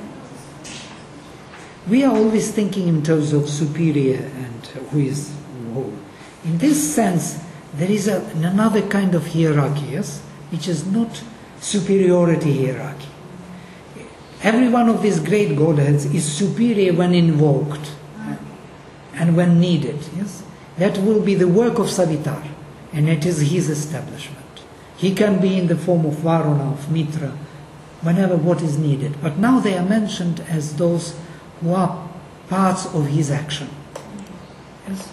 We are always thinking in terms of superior and who is who. In this sense, there is another kind of hierarchy, yes, which is not superiority hierarchy. Every one of these great Godheads is superior when invoked and when needed, yes. That will be the work of Savitar, and it is his establishment. He can be in the form of Varuna, of Mitra, whenever what is needed. But now they are mentioned as those who are parts of his action. Yes?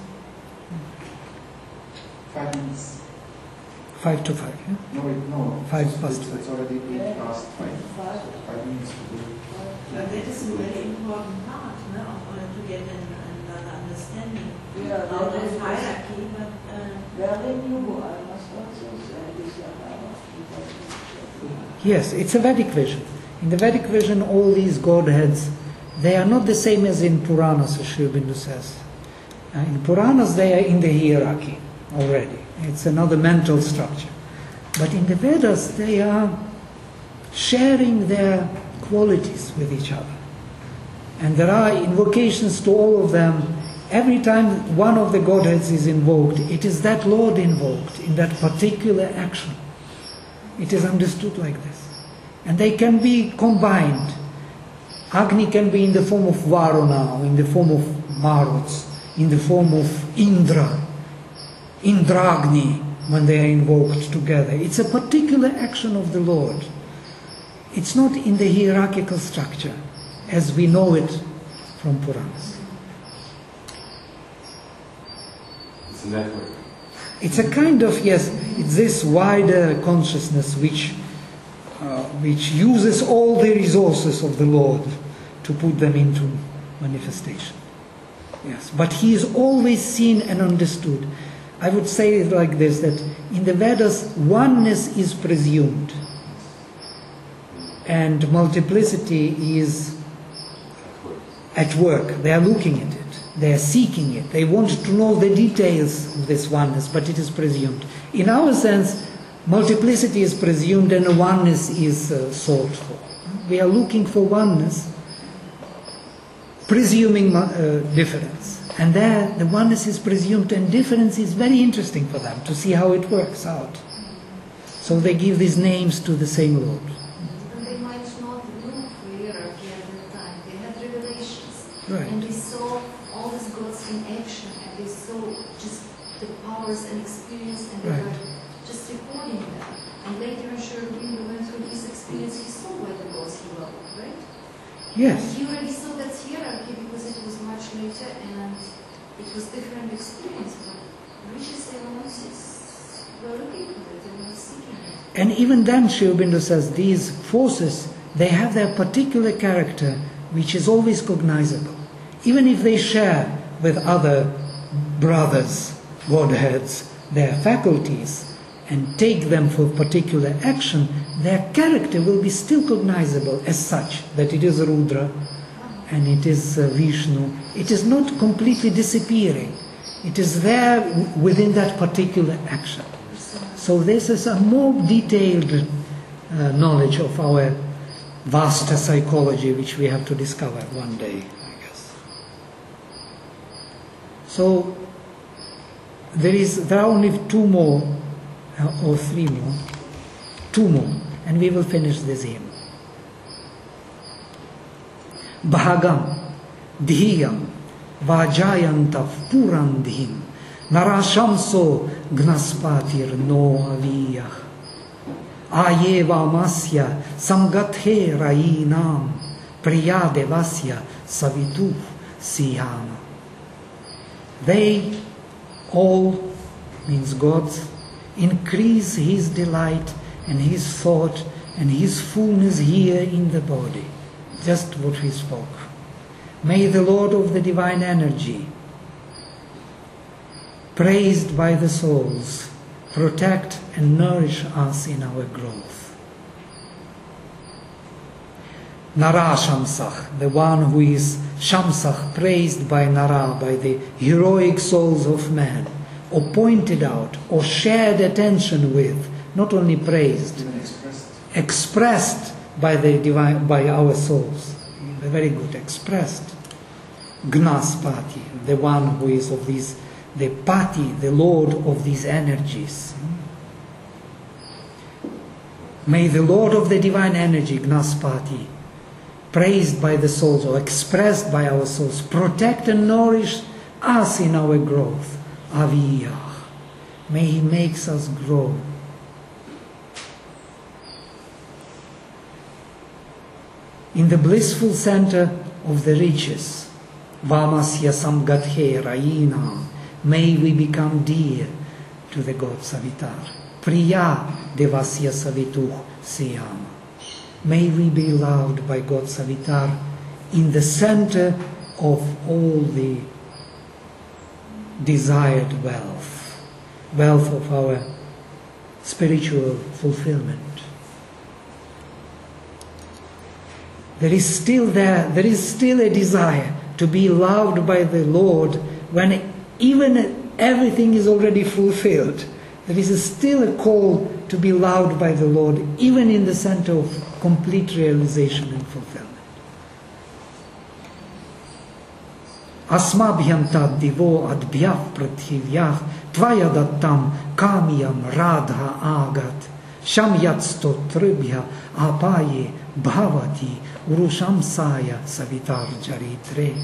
5 minutes. 5 to 5, yeah? No. 5 past It's already 8 past 5. Five. 5 minutes to go. But that is a very important part, no, to get another understanding Yeah, out that of is hierarchy. But very new, I must also say, this Yes, it's a Vedic vision. In the Vedic vision, all these Godheads, they are not the same as in Puranas, as Sri Aurobindo says. In Puranas, they are in the hierarchy already. It's another mental structure. But in the Vedas, they are sharing their qualities with each other. And there are invocations to all of them. Every time one of the Godheads is invoked, it is that Lord invoked in that particular action. It is understood like this. And they can be combined. Agni can be in the form of Varuna, or in the form of Maruts, in the form of Indra, Indragni, when they are invoked together. It's a particular action of the Lord. It's not in the hierarchical structure as we know it from Puranas. It's a network. It's a kind of, yes, it's this wider consciousness which uses all the resources of the Lord to put them into manifestation. Yes, but he is always seen and understood. I would say it like this, that in the Vedas, oneness is presumed. And multiplicity is at work. They are looking at it. They are seeking it. They want to know the details of this oneness, but it is presumed. In our sense, multiplicity is presumed and oneness is sought for. We are looking for oneness, presuming difference. And there, the oneness is presumed, and difference is very interesting for them to see how it works out. So they give these names to the same Lord. And they might not look for hierarchy at that time. They had revelations. Right. And they saw all these gods in action, and they saw just the powers and experience, and they Right. were just recording them. And later on, Sri Aurobindo went through his experience. He saw where the gods he loved, right? Yes. He already saw that hierarchy because it was much later and it was different experience. But rishis and monks were looking for it and were seeking it. And even then, Sri Aurobindo says, these forces, they have their particular character, which is always cognizable. Even if they share with other brothers, Godheads, their faculties, and take them for particular action, their character will be still cognizable as such, that it is Rudra and it is Vishnu. It is not completely disappearing. It is there within that particular action. So this is a more detailed knowledge of our vast psychology, which we have to discover one day, I guess. So there are only two more, or three more, two more, and we will finish this hymn. Bhagam, Dhyam, Vajayantav Purandhim, Narashamso Gnaspatir no Aviyah, Ayeva Masya Samgathe Rainam, Priyadevasya Savitu Siyama. They all, means gods, increase his delight and his thought and his fullness here in the body. Just what we spoke. May the Lord of the divine energy, praised by the souls, protect and nourish us in our growth. Nara Shamsach, the one who is Shamsach, praised by Nara, by the heroic souls of man, or pointed out, or shared attention with, not only praised, Even expressed by the divine, by our souls. Very good, expressed. Gnaspati, the one who is of these, the Pati, the Lord of these energies. May the Lord of the divine energy, Gnaspati, praised by the souls or expressed by our souls, protect and nourish us in our growth. Aviyah. May He makes us grow. In the blissful center of the riches, Vamasya Samgathe Rainam, may we become dear to the God Savitar. Priya Devasya Savituh Siyama. May we be loved by God Savitar in the center of all the desired wealth of our spiritual fulfillment. There is still a desire to be loved by the Lord when even everything is already fulfilled. There is still a call to be loved by the Lord, even in the center of complete realization and fulfillment. Asmabhyam tad divo adbhyav prathivyah tvaya dattam kamyam radha agat shamyat stotribhya apaye bhavati urushamsaya savitar jaritre.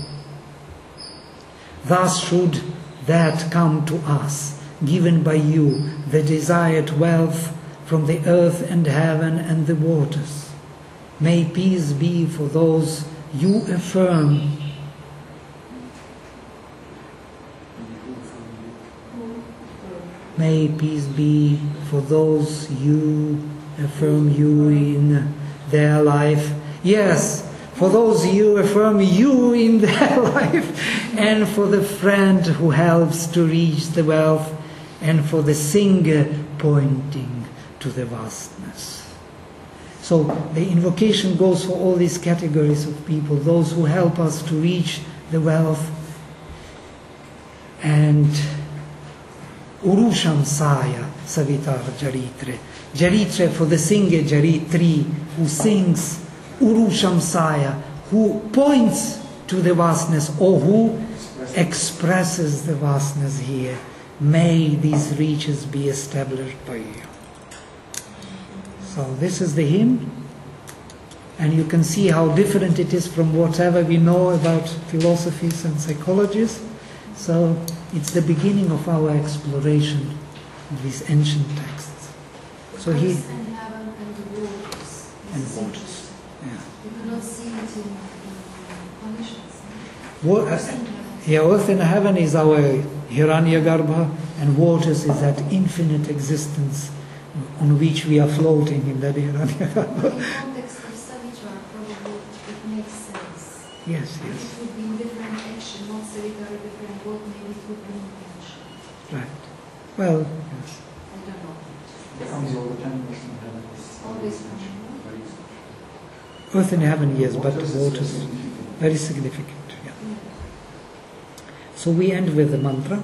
Thus should that come to us, given by you, the desired wealth from the earth and heaven and the waters. May peace be for those you affirm. May peace be for those you affirm you in their life. Yes, for those you affirm you in their life, and for the friend who helps to reach the wealth, and for the singer pointing to the vastness. So the invocation goes for all these categories of people, those who help us to reach the wealth, and Urusham Saya Savitar Jaritre. Jaritre for the singer, Jaritri, who sings, Urusham Saya, who points to the vastness or who expresses the vastness here. May these reaches be established by you. So this is the hymn, and you can see how different it is from whatever we know about philosophies and psychologies. So it's the beginning of our exploration of these ancient texts. So he and heaven and the waters. and waters. Yeah. You cannot see it in conditions. Earth and heaven is our Hiranyagarbha, and waters is that infinite existence on which we are floating in that Hiranyagarbha. In context of Savitar, probably it makes sense. Yes, It yes, would be in different action, not Savitar, a different word, maybe it would be intention. right. Well, yes. I don't know. Comes all the time, Earth and heaven. Always Earth and heaven, yes, but Waters is waters, significant. very significant. Yeah. So we end with the mantra.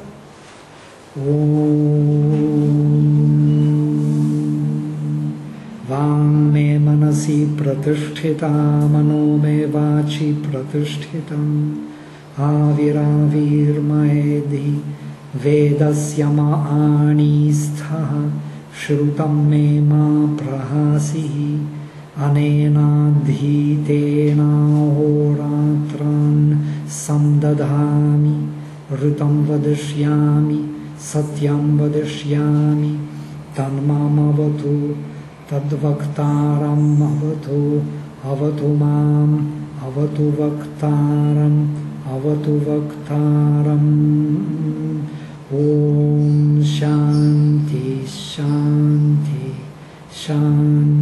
Vam me manasi pratisthita, mano me vachi pratishthitam, aviravir maedhi, vedasya ma'ani sthaha, shrutam me ma prahasihi, anena dhitena horatran samdadhami, ritam vadishyami, satyam vadishyami, tanmamavatu, tadvaktaram avatu, avatu mam, avatu vaktaram, avatu vaktaram. Om Shanti Shanti Shanti.